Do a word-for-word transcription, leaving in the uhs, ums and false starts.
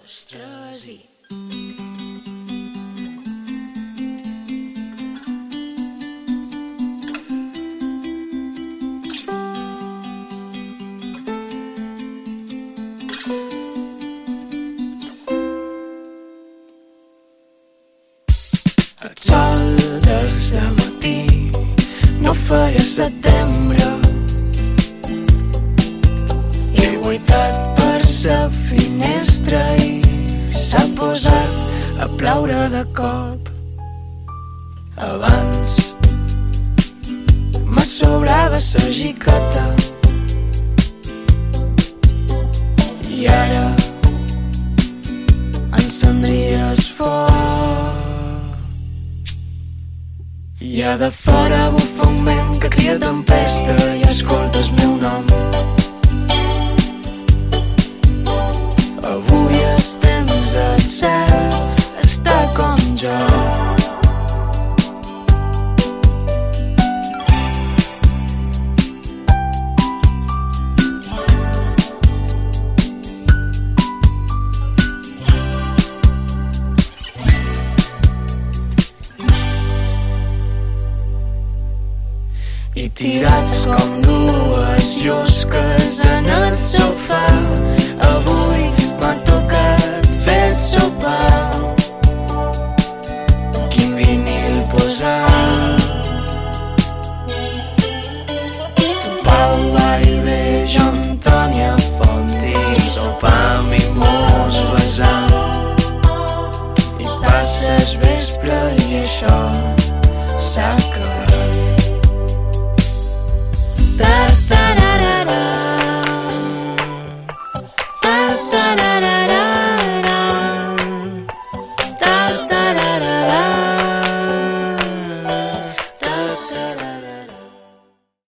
nostres i... El sol des de matí no feia setembre. He guaitat per sa finestra i s'ha posat a ploure de cop. Abans me sobrava sa giqueta i ara encendries foc. I a de fora bufa un vent que cria tempesta i escolta el meu nom. Avui el temps del cel està com jo. I tirats com dues llusques en el sofà, avui m'ha tocat fer sopar. Quin vinil posar? Pau Vallvé, jo Antònia Font i sopar mimós besant. I passes vespre i això s'ha